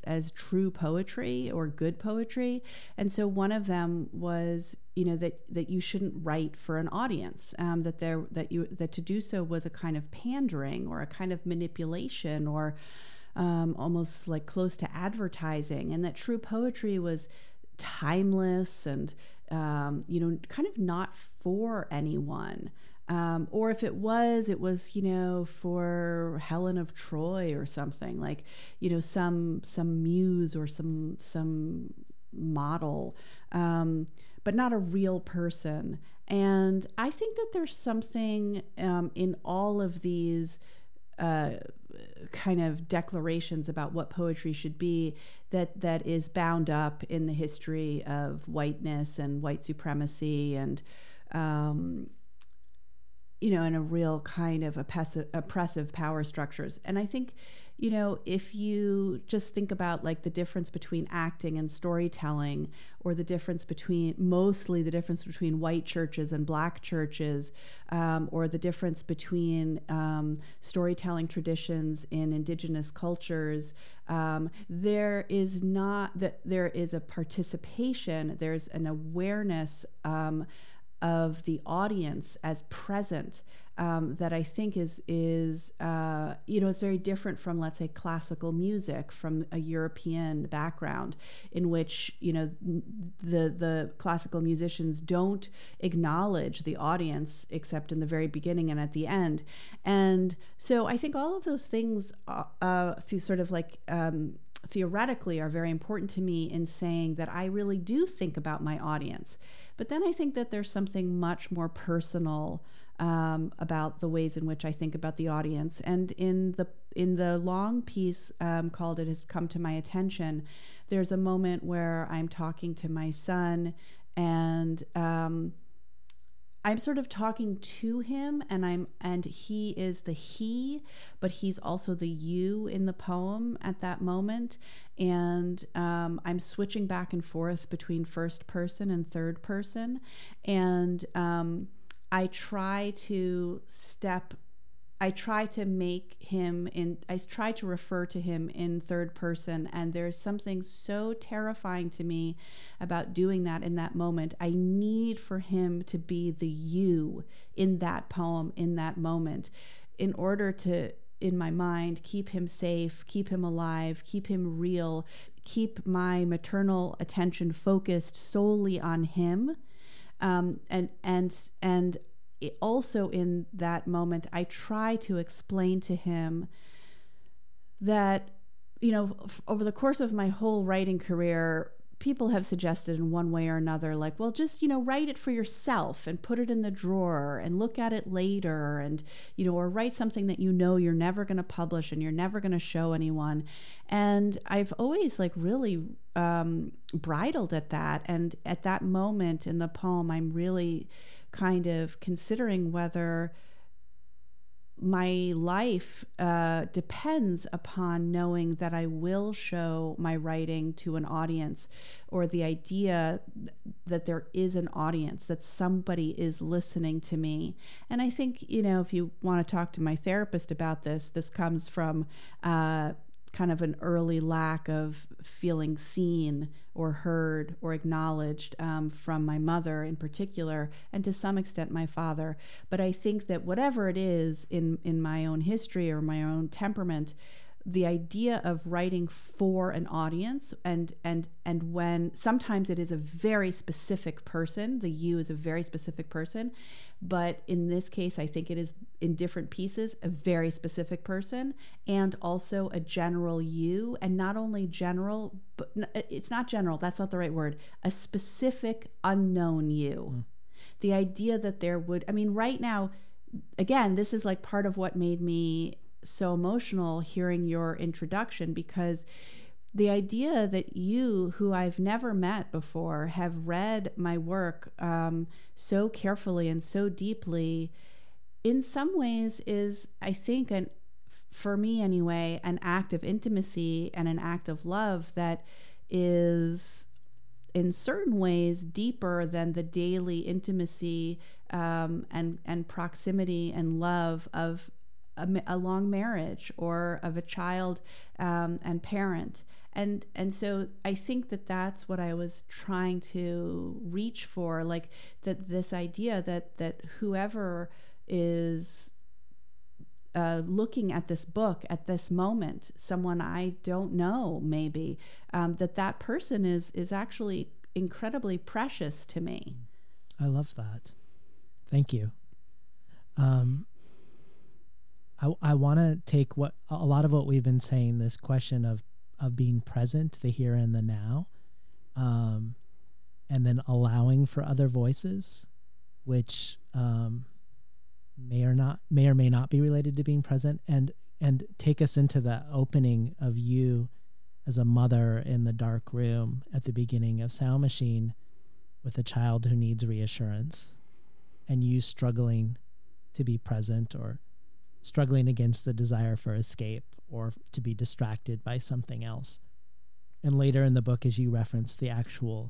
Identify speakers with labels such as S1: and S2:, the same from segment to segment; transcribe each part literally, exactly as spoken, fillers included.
S1: as true poetry or good poetry. And so one of them was, you know, that that you shouldn't write for an audience, um, that there that you that to do so was a kind of pandering or a kind of manipulation or um, almost like close to advertising, and that true poetry was timeless and um, you know, kind of not for anyone. Um, or if it was, it was, you know, for Helen of Troy or something, like, you know, some some muse or some some model, um, but not a real person. And I think that there's something um, in all of these uh, kind of declarations about what poetry should be that that is bound up in the history of whiteness and white supremacy and um, you know, in a real kind of oppressive, oppressive power structures. And I think, you know, if you just think about like the difference between acting and storytelling, or the difference between, mostly the difference between white churches and black churches, um, or the difference between um, storytelling traditions in indigenous cultures, um, there is not, that there is a participation, there's an awareness um, of the audience as present, um, that I think is is uh, you know, it's very different from, let's say, classical music from a European background, in which, you know, the the classical musicians don't acknowledge the audience except in the very beginning and at the end. And so I think all of those things uh, uh, sort of like um, theoretically are very important to me in saying that I really do think about my audience. But then I think that there's something much more personal um, about the ways in which I think about the audience. And in the in the long piece um, called "It Has Come to My Attention," there's a moment where I'm talking to my son, and um, I'm sort of talking to him, and I'm and he is the he, but he's also the you in the poem at that moment. And um, I'm switching back and forth between first person and third person, and um, I try to step. I try to make him in, I try to refer to him in third person, and there's something so terrifying to me about doing that in that moment. I need for him to be the you in that poem, in that moment, in order to, in my mind, keep him safe, keep him alive, keep him real, keep my maternal attention focused solely on him. Um, and, and, and, It also in that moment, I try to explain to him that, you know, f- over the course of my whole writing career, people have suggested in one way or another, like, well, just, you know, write it for yourself and put it in the drawer and look at it later, and, you know, or write something that you know you're never going to publish and you're never going to show anyone. And I've always like really um, bridled at that. And at that moment in the poem, I'm really kind of considering whether my life uh, depends upon knowing that I will show my writing to an audience, or the idea that there is an audience, that somebody is listening to me. And I think, you know, if you want to talk to my therapist about this, this comes from uh, kind of an early lack of feeling seen or heard or acknowledged um, from my mother in particular, and to some extent my father. But I think that whatever it is in, in my own history or my own temperament, the idea of writing for an audience, and and and when sometimes it is a very specific person, the you is a very specific person, but in this case, I think it is in different pieces a very specific person, and also a general you, and not only general, but it's not general, that's not the right word, a specific unknown you. Mm. The idea that there would, I mean, right now, again, this is like part of what made me so emotional hearing your introduction, because the idea that you, who I've never met before, have read my work um, so carefully and so deeply, in some ways is, I think, an, for me anyway, an act of intimacy and an act of love that is in certain ways deeper than the daily intimacy um, and, and proximity and love of a, a long marriage or of a child um, and parent. and and so I think that that's what I was trying to reach for, like that this idea that that whoever is uh, looking at this book at this moment, someone I don't know, maybe, um, that that person is is actually incredibly precious to me.
S2: I love that. Thank you. Um, I, I want to take what a lot of what we've been saying, this question of, of being present, the here and the now, um, and then allowing for other voices, which um, may or not may or may not be related to being present, and and take us into the opening of you as a mother in the dark room at the beginning of Sound Machine with a child who needs reassurance, and you struggling to be present, or struggling against the desire for escape or to be distracted by something else. And later in the book, as you reference the actual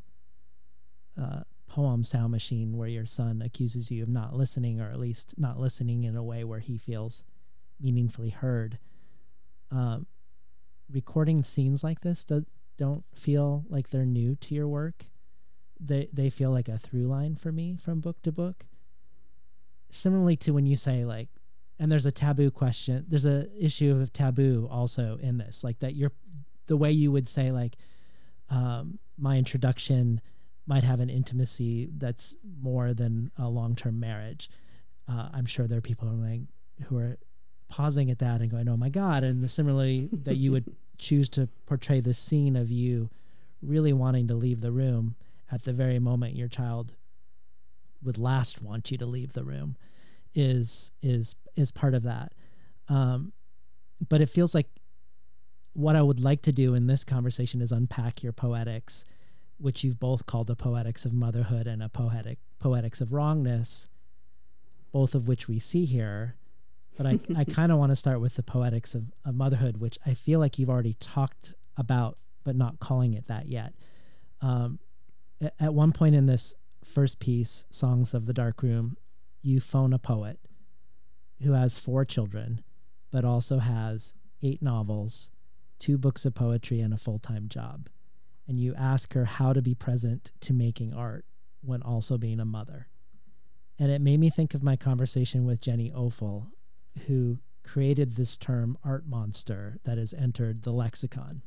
S2: uh, poem Sound Machine, where your son accuses you of not listening, or at least not listening in a way where he feels meaningfully heard. Um, recording scenes like this do, don't feel like they're new to your work. They they feel like a through line for me from book to book. Similarly to when you say, like, and there's a taboo question, there's a issue of taboo also in this, like that you're, the way you would say, like, um, my introduction might have an intimacy that's more than a long-term marriage. Uh, I'm sure there are people who are, like, who are pausing at that and going, oh my God. And the, similarly that you would choose to portray this scene of you really wanting to leave the room at the very moment your child would last want you to leave the room is, is, is part of that. Um, but it feels like what I would like to do in this conversation is unpack your poetics, which you've both called a poetics of motherhood and a poetic poetics of wrongness, both of which we see here. But I, I kind of want to start with the poetics of, of motherhood, which I feel like you've already talked about, but not calling it that yet. Um, at, at one point in this first piece, Songs of the Dark Room, you phone a poet who has four children, but also has eight novels, two books of poetry, and a full-time job. And you ask her how to be present to making art when also being a mother. And it made me think of my conversation with Jenny Ophel, who created this term art monster that has entered the lexicon.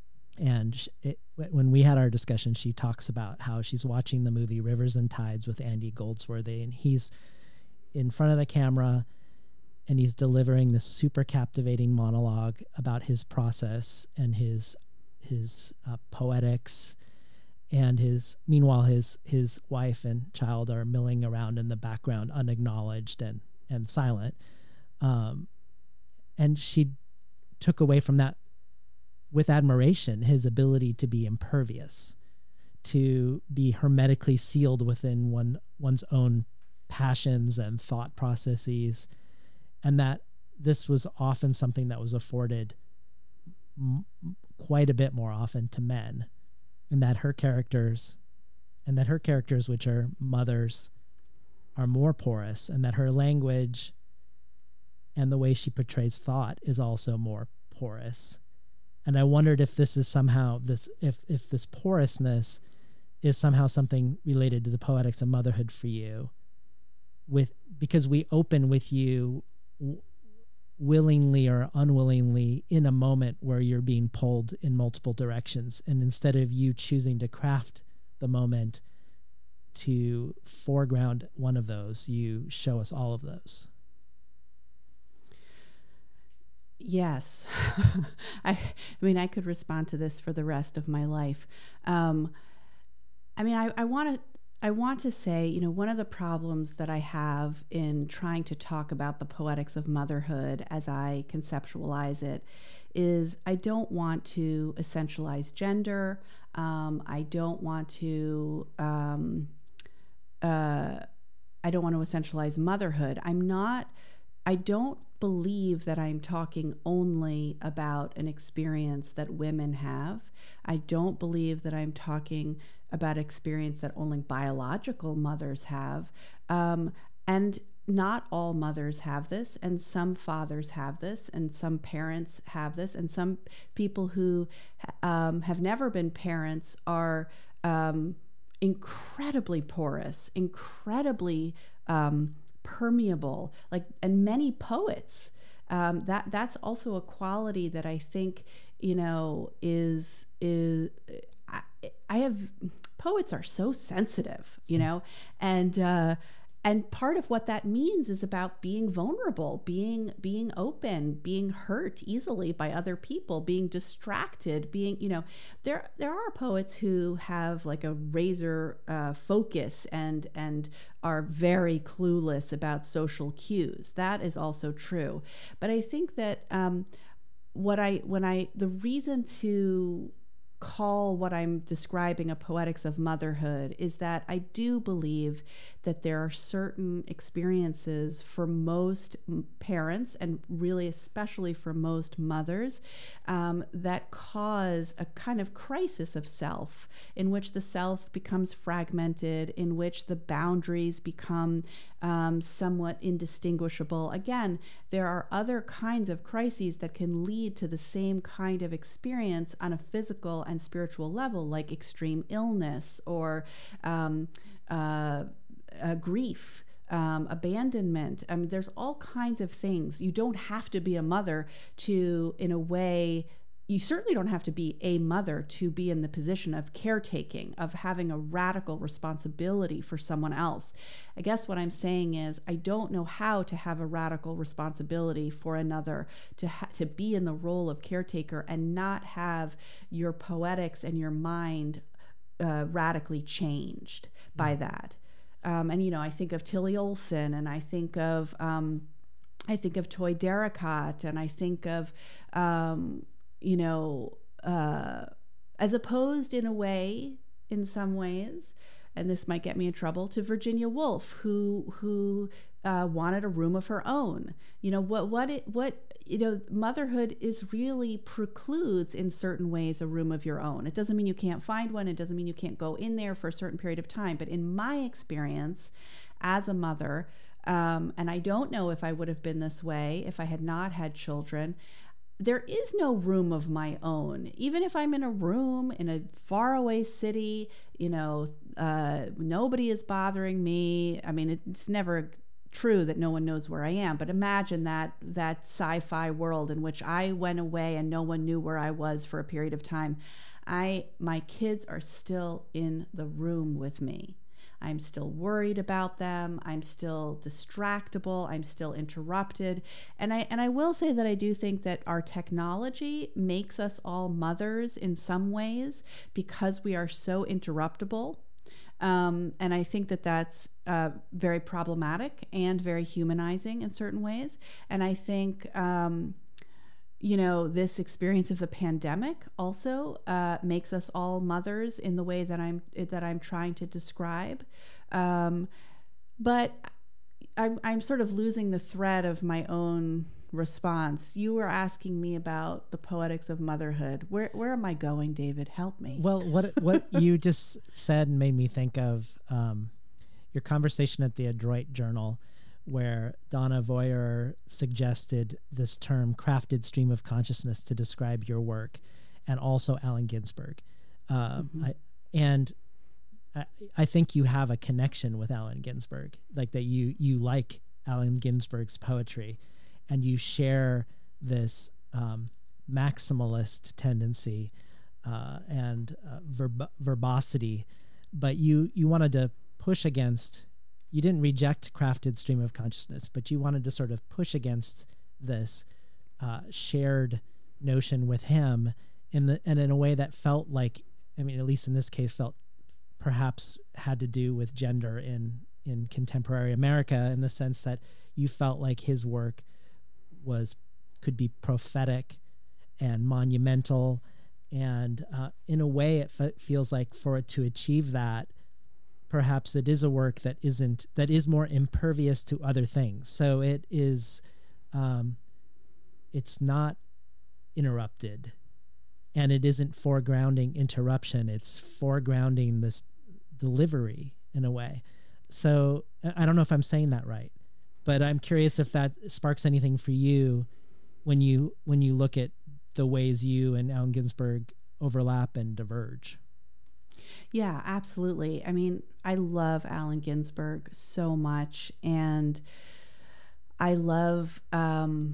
S2: And it, when we had our discussion, she talks about how she's watching the movie Rivers and Tides with Andy Goldsworthy, and he's in front of the camera and he's delivering this super captivating monologue about his process and his his uh, poetics, and his meanwhile his his wife and child are milling around in the background, unacknowledged and and silent. Um, and she took away from that with admiration his ability to be impervious, to be hermetically sealed within one one's own passions and thought processes, and that this was often something that was afforded m- quite a bit more often to men, and that her characters and that her characters, which are mothers, are more porous, and that her language and the way she portrays thought is also more porous. And I wondered if this is somehow this if if this porousness is somehow something related to the poetics of motherhood for you, with because we open with you w- willingly or unwillingly in a moment where you're being pulled in multiple directions, and instead of you choosing to craft the moment to foreground one of those, you show us all of those.
S1: Yes. I, I mean, I could respond to this for the rest of my life. Um, I mean, I, I want to I want to say, you know, one of the problems that I have in trying to talk about the poetics of motherhood as I conceptualize it is I don't want to essentialize gender. Um, I don't want to um, uh, I don't want to essentialize motherhood. I'm not, I don't believe that I'm talking only about an experience that women have. I don't believe that I'm talking about experience that only biological mothers have. Um, and not all mothers have this, and some fathers have this, and some parents have this, and some people who um, have never been parents are um, incredibly porous, incredibly um, permeable, like, and many poets. Um, that that's also a quality that I think, you know, is is I, I have poets are so sensitive, you know, and. Uh, And part of what that means is about being vulnerable, being being open, being hurt easily by other people, being distracted, being, you know, there there are poets who have like a razor uh, focus and and are very clueless about social cues. That is also true. But I think that um, what I when I the reason to call what I'm describing a poetics of motherhood is that I do believe that there are certain experiences for most parents, and really especially for most mothers, um, that cause a kind of crisis of self, in which the self becomes fragmented, in which the boundaries become um, somewhat indistinguishable. Again, there are other kinds of crises that can lead to the same kind of experience on a physical and spiritual level, like extreme illness or um, uh, uh, grief, um, abandonment. I mean, there's all kinds of things. You don't have to be a mother to, in a way, you certainly don't have to be a mother to be in the position of caretaking, of having a radical responsibility for someone else. I guess what I'm saying is I don't know how to have a radical responsibility for another, to ha- to be in the role of caretaker and not have your poetics and your mind uh, radically changed by yeah. that. Um, and, you know, I think of Tilly Olson, and I think of, um, I think of Toy Derricott, and I think of, um, you know, uh, as opposed in a way, in some ways, and this might get me in trouble, to Virginia Woolf, who who uh, wanted a room of her own. You know, what what it what you know, motherhood is really precludes in certain ways a room of your own. It doesn't mean you can't find one. It doesn't mean you can't go in there for a certain period of time. But in my experience as a mother, um, and I don't know if I would have been this way if I had not had children, there is no room of my own. Even if I'm in a room in a faraway city, you know, uh, nobody is bothering me. I mean, it's never true that no one knows where I am, but imagine that that sci-fi world in which I went away and no one knew where I was for a period of time. I, my kids are still in the room with me. I'm still worried about them. I'm still distractible. I'm still interrupted. And I and I will say that I do think that our technology makes us all mothers in some ways because we are so interruptible. Um, and I think that that's uh, very problematic and very humanizing in certain ways. And I think, um, you know, this experience of the pandemic also uh, makes us all mothers in the way that I'm that I'm trying to describe. Um, but I'm I'm sort of losing the thread of my own response. You were asking me about the poetics of motherhood. Where where am I going, David? Help me.
S2: Well, what what you just said made me think of um, your conversation at the Adroit Journal, where Donna Voyer suggested this term crafted stream of consciousness to describe your work, and also Allen Ginsberg. Uh, mm-hmm. I, and I, I think you have a connection with Allen Ginsberg, like that you, you like Allen Ginsberg's poetry, and you share this um, maximalist tendency uh, and uh, verb- verbosity, but you, you wanted to push against. You didn't reject crafted stream of consciousness, but you wanted to sort of push against this uh, shared notion with him in the and in a way that felt like, I mean, at least in this case, felt perhaps had to do with gender in in contemporary America, in the sense that you felt like his work was could be prophetic and monumental, and uh, in a way, it f- feels like for it to achieve that, perhaps it is a work that isn't, that is more impervious to other things. So it is, um, it's not interrupted, and it isn't foregrounding interruption. It's foregrounding this delivery in a way. So I don't know if I'm saying that right, but I'm curious if that sparks anything for you when you when you look at the ways you and Allen Ginsberg overlap and diverge.
S1: Yeah, absolutely. I mean, I love Allen Ginsberg so much, and I love um,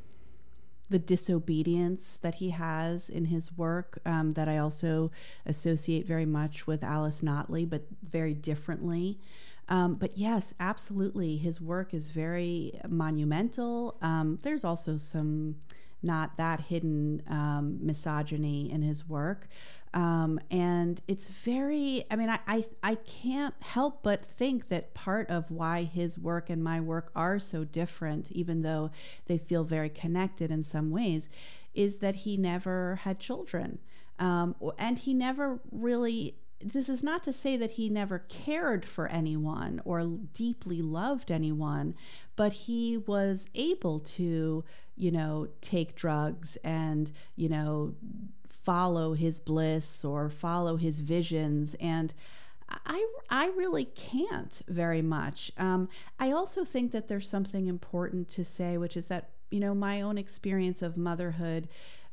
S1: the disobedience that he has in his work, um, that I also associate very much with Alice Notley, but very differently. Um, but yes, absolutely. His work is very monumental. Um, there's also some not that hidden um, misogyny in his work. Um, and it's very, I mean, I, I, I can't help but think that part of why his work and my work are so different, even though they feel very connected in some ways, is that he never had children. Um, and he never really, this is not to say that he never cared for anyone or deeply loved anyone, but he was able to, you know, take drugs and, you know, follow his bliss or follow his visions. And I, I really can't very much. Um, I also think that there's something important to say, which is that, you know, my own experience of motherhood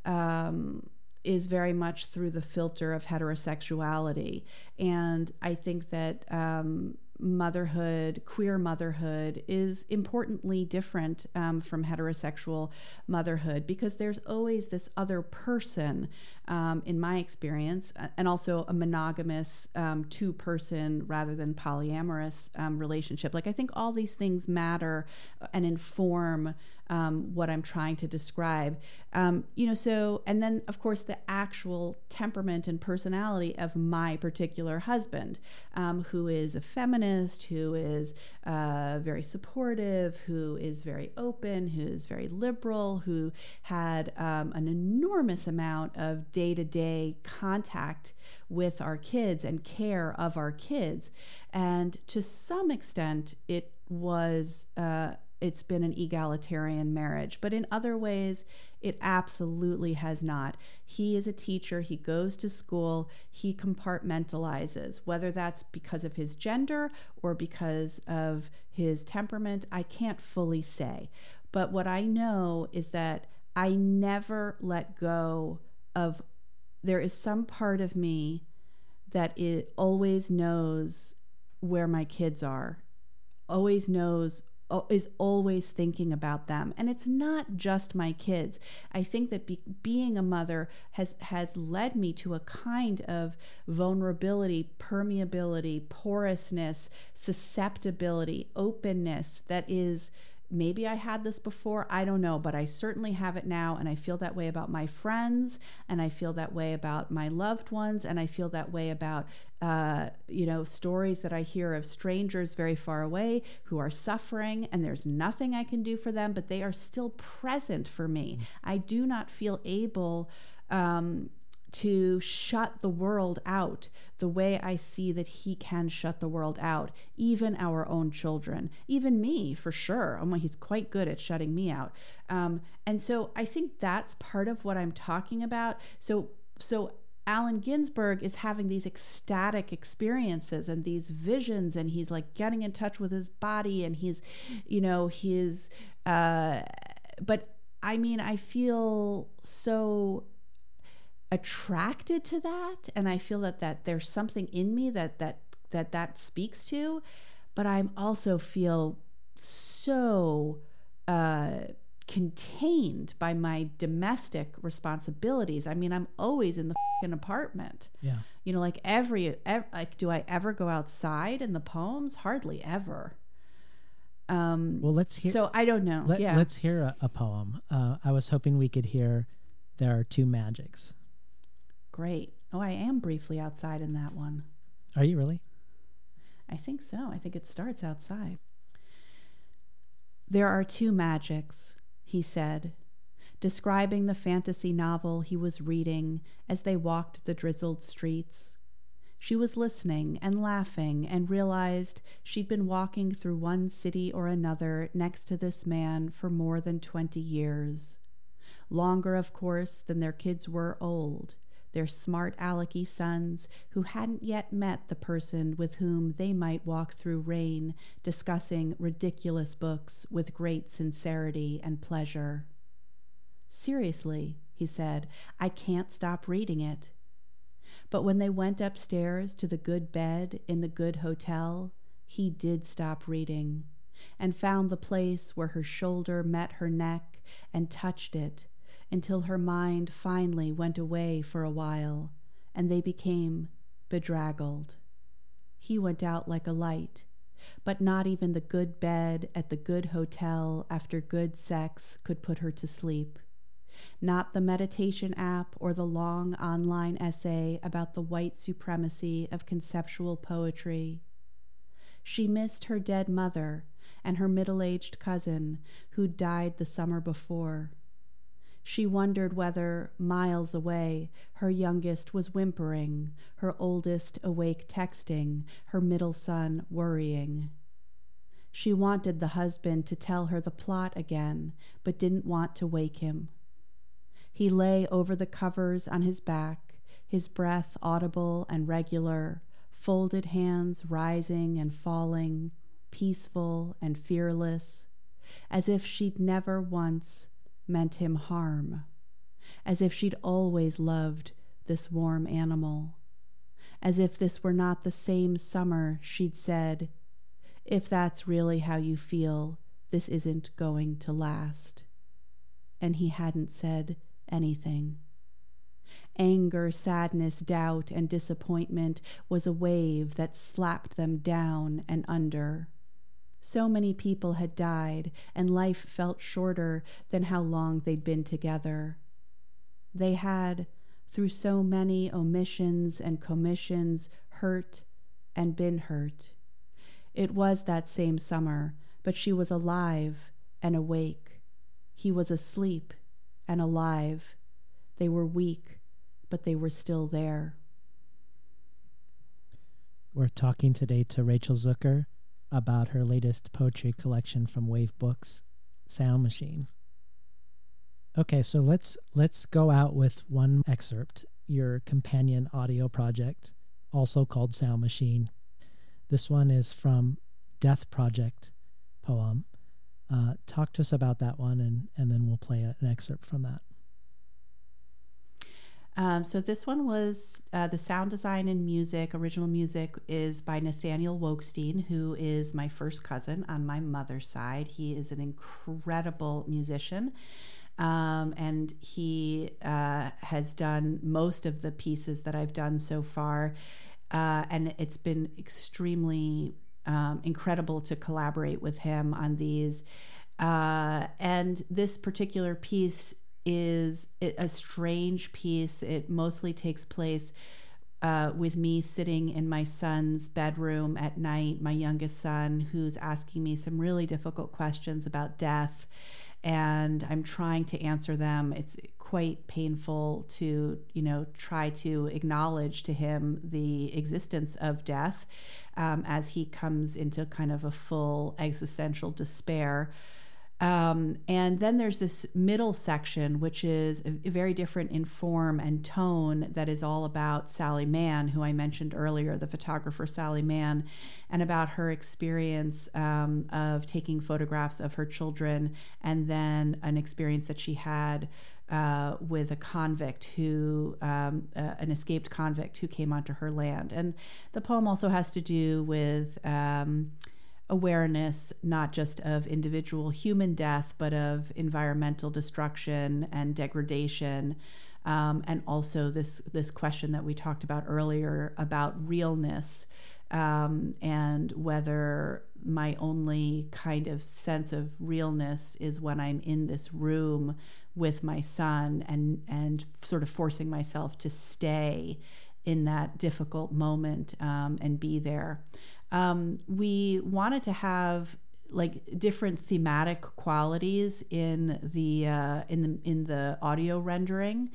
S1: um, is very much through the filter of heterosexuality. And I think that um, motherhood, queer motherhood, is importantly different um, from heterosexual motherhood, because there's always this other person, um, in my experience, and also a monogamous um, two-person rather than polyamorous um, relationship. Like, I think all these things matter and inform Um, what I'm trying to describe. Um, you know, so, and then of course the actual temperament and personality of my particular husband, um, who is a feminist, who is uh, very supportive, who is very open, who is very liberal, who had um, an enormous amount of day-to-day contact with our kids and care of our kids. And to some extent, it was, uh, it's been an egalitarian marriage, but in other ways, it absolutely has not. He is a teacher. He goes to school. He compartmentalizes, whether that's because of his gender or because of his temperament, I can't fully say. But what I know is that I never let go of, there is some part of me that it always knows where my kids are, always knows, is always thinking about them. And it's not just my kids. I think that be, being a mother has has led me to a kind of vulnerability, permeability, porousness, susceptibility, openness that is, maybe I had this before, I don't know, but I certainly have it now. And I feel that way about my friends, and I feel that way about my loved ones, and I feel that way about uh, you know, stories that I hear of strangers very far away who are suffering, and there's nothing I can do for them, but they are still present for me. I do not feel able um, to shut the world out the way I see that he can shut the world out, even our own children, even me, for sure. Oh my, he's quite good at shutting me out. Um, and so I think that's part of what I'm talking about. So, so Allen Ginsberg is having these ecstatic experiences and these visions, and he's like getting in touch with his body, and he's, you know, he's, uh, but I mean, I feel so attracted to that, and I feel that that there's something in me that that that that speaks to, but I'm also feel so uh contained by my domestic responsibilities. I mean, I'm always in the fucking apartment.
S2: Yeah.
S1: You know, like every, every like, do I ever go outside in the poems? Hardly ever. Um,
S2: well, let's hear.
S1: So I don't know.
S2: Let,
S1: yeah.
S2: Let's hear a, a poem. Uh, I was hoping we could hear "There Are Two Magics."
S1: Great. Oh, I am briefly outside in that one.
S2: Are you really?
S1: I think so. I think it starts outside. There are two magics, he said, describing the fantasy novel he was reading as they walked the drizzled streets. She was listening and laughing and realized she'd been walking through one city or another next to this man for more than twenty years. Longer, of course, than their kids were old. their smart alecky sons who hadn't yet met the person with whom they might walk through rain, discussing ridiculous books with great sincerity and pleasure. Seriously, he said, I can't stop reading it. But when they went upstairs to the good bed in the good hotel, he did stop reading, and found the place where her shoulder met her neck and touched it, until her mind finally went away for a while, and they became bedraggled. He went out like a light, but not even the good bed at the good hotel after good sex could put her to sleep. Not the meditation app or the long online essay about the white supremacy of conceptual poetry. She missed her dead mother and her middle-aged cousin who'd died the summer before. She wondered whether, miles away, her youngest was whimpering, her oldest awake texting, her middle son worrying. She wanted the husband to tell her the plot again, but didn't want to wake him. He lay over the covers on his back, his breath audible and regular, folded hands rising and falling, peaceful and fearless, as if she'd never once meant him harm, as if she'd always loved this warm animal, as if this were not the same summer she'd said, if that's really how you feel, this isn't going to last. And he hadn't said anything. Anger, sadness, doubt, and disappointment was a wave that slapped them down and under. So many people had died, and life felt shorter than how long they'd been together. They had, through so many omissions and commissions, hurt and been hurt. It was that same summer, but she was alive and awake. He was asleep and alive. They were weak, but they were still there.
S2: We're talking today to Rachel Zucker about her latest poetry collection from Wave Books, Sound Machine. Okay, so let's let's go out with one excerpt, your companion audio project, also called Sound Machine. This one is from Death Project poem. Uh, talk to us about that one, and, and then we'll play a, an excerpt from that.
S1: Um, so this one was uh, the sound design and music, original music is by Nathaniel Wokestein, who is my first cousin on my mother's side. He is an incredible musician, um, and he uh, has done most of the pieces that I've done so far, uh, and it's been extremely um, incredible to collaborate with him on these. Uh, and this particular piece is a strange piece. It mostly takes place uh, with me sitting in my son's bedroom at night, my youngest son, who's asking me some really difficult questions about death, and I'm trying to answer them. It's quite painful to, you know, try to acknowledge to him the existence of death um, as he comes into kind of a full existential despair. Um, and then there's this middle section, which is a, a very different in form and tone, that is all about Sally Mann, who I mentioned earlier, the photographer Sally Mann, and about her experience um, of taking photographs of her children, and then an experience that she had uh, with a convict who, um, uh, an escaped convict who came onto her land. And the poem also has to do with um, awareness, not just of individual human death, but of environmental destruction and degradation, um, and also this this question that we talked about earlier about realness, um, and whether my only kind of sense of realness is when I'm in this room with my son, and and sort of forcing myself to stay in that difficult moment um, and be there. Um, we wanted to have like different thematic qualities in the uh, in the in the audio rendering,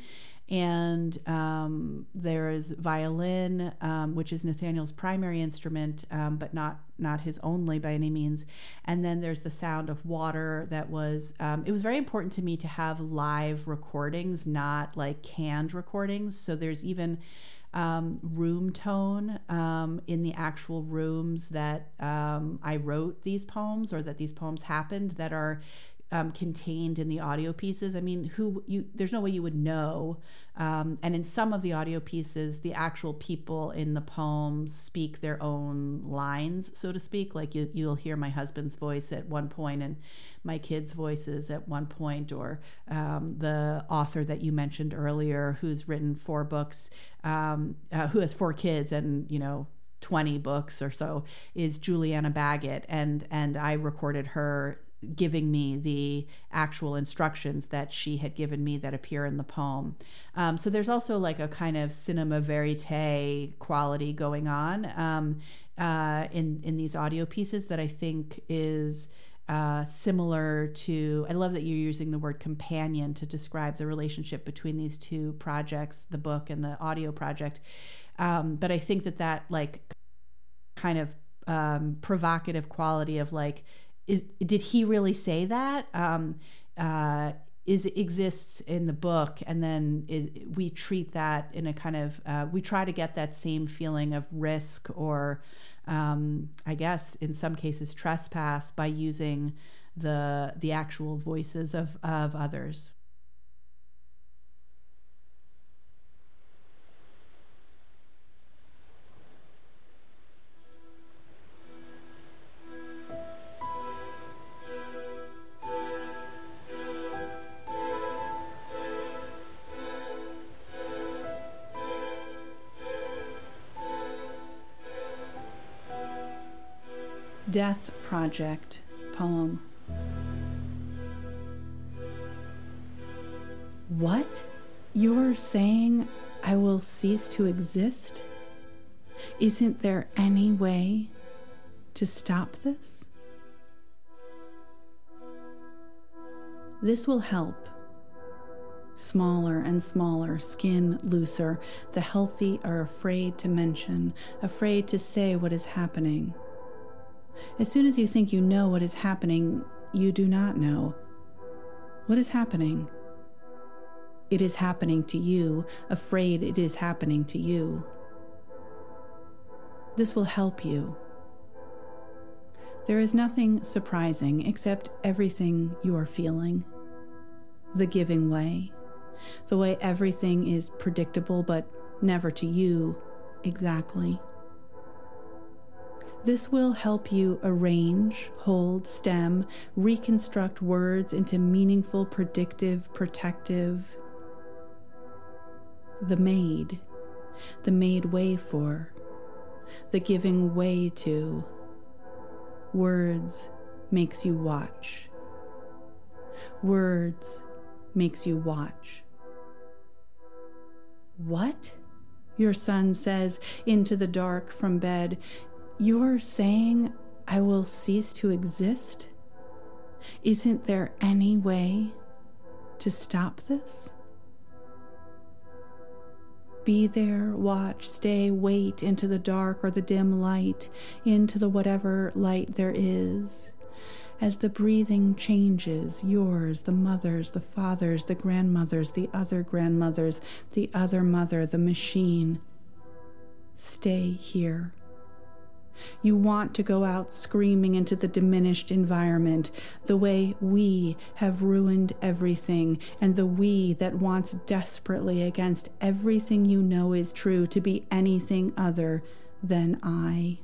S1: And um, there's violin, um, which is Nathaniel's primary instrument, um, but not not his only by any means. And then there's the sound of water that was, um, it was very important to me to have live recordings, not like canned recordings. So there's even um, room tone um, in the actual rooms that um, I wrote these poems, or that these poems happened, that are Um, contained in the audio pieces. I mean, who you there's no way you would know. Um, and in some of the audio pieces, the actual people in the poems speak their own lines, so to speak. Like you, you'll hear my husband's voice at one point and my kids' voices at one point, or um, the author that you mentioned earlier, who's written four books, um, uh, who has four kids and, you know, twenty books or so, is Juliana Baggett. And, and I recorded her giving me the actual instructions that she had given me that appear in the poem. Um, so there's also like a kind of cinema verite quality going on um, uh, in, in these audio pieces that I think is uh, similar to, I love that you're using the word companion to describe the relationship between these two projects, the book and the audio project. Um, but I think that that like kind of um, provocative quality of like, Is did he really say that? Um, uh, is exists in the book, and then is, we treat that in a kind of uh, we try to get that same feeling of risk, or um, I guess in some cases trespass, by using the the actual voices of of others. Death Project poem. What? You're saying I will cease to exist? Isn't there any way to stop this? This will help. Smaller and smaller, skin looser. The healthy are afraid to mention, afraid to say what is happening. As soon as you think you know what is happening, you do not know. What is happening? It is happening to you, afraid it is happening to you. This will help you. There is nothing surprising except everything you are feeling. The giving way. The way everything is predictable, but never to you exactly. This will help you arrange, hold, stem, reconstruct words into meaningful, predictive, protective. The made, the made way for, the giving way to. Words makes you watch. Words makes you watch. What? Your son says into the dark from bed. You're saying I will cease to exist? Isn't there any way to stop this? Be there, watch, stay, wait into the dark or the dim light, into the whatever light there is. As the breathing changes, yours, the mother's, the father's, the grandmother's, the other grandmother's, the other mother, the machine. Stay here. You want to go out screaming into the diminished environment, the way we have ruined everything, and the we that wants desperately against everything you know is true to be anything other than I.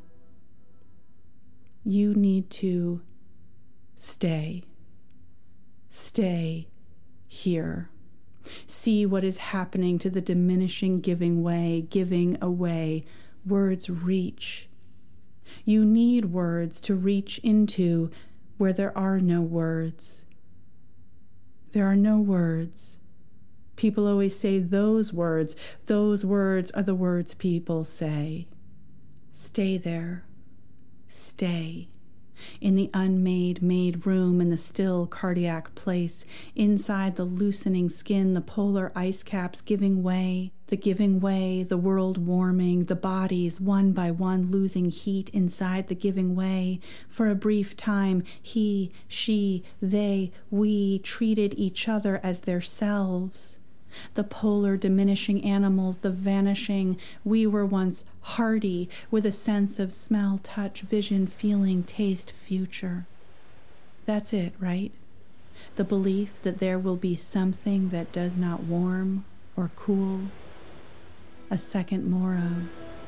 S1: You need to stay. Stay here. See what is happening to the diminishing giving way, giving away. Words reach. You need words to reach into where there are no words. There are no words. People always say those words. Those words are the words people say. Stay there. Stay. In the unmade, made room, in the still cardiac place, inside the loosening skin, the polar ice caps giving way, the giving way, the world warming, the bodies one by one losing heat inside the giving way. For a brief time, he, she, they, we treated each other as their selves. The polar diminishing animals, the vanishing, we were once hardy with a sense of smell, touch, vision, feeling, taste, future. That's it, right? The belief that there will be something that does not warm or cool. A second more of.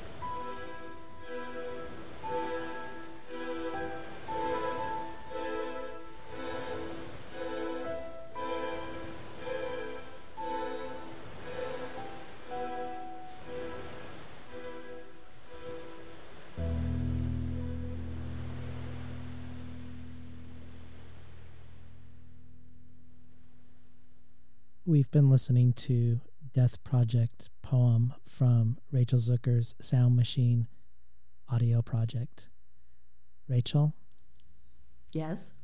S2: We've been listening to Death Project poem from Rachel Zucker's Sound Machine audio project. Rachel?
S1: Yes?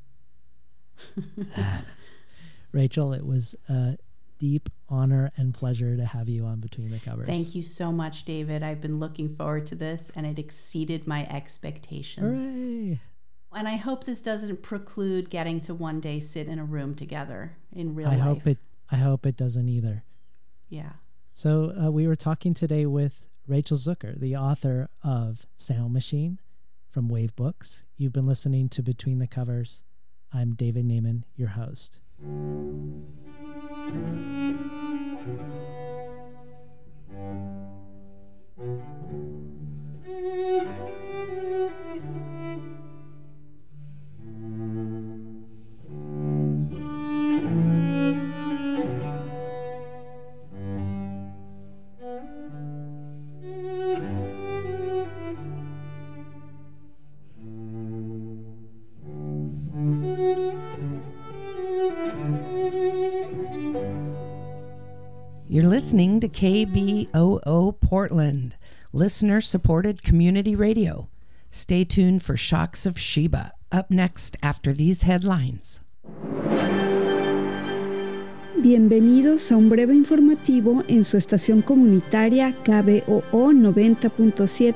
S2: Rachel, it was a deep honor and pleasure to have you on Between the Covers.
S1: Thank you so much, David. I've been looking forward to this, and it exceeded my expectations.
S2: Hooray!
S1: And I hope this doesn't preclude getting to one day sit in a room together in real
S2: I
S1: life.
S2: hope it I hope it doesn't either.
S1: Yeah.
S2: So uh, we were talking today with Rachel Zucker, the author of Sound Machine from Wave Books. You've been listening to Between the Covers. I'm David Naiman, your host.
S3: You're listening to K B O O Portland, listener-supported community radio. Stay tuned for Shocks of Sheba, up next after these headlines.
S4: Bienvenidos a un breve informativo en su estación comunitaria K B O O noventa punto siete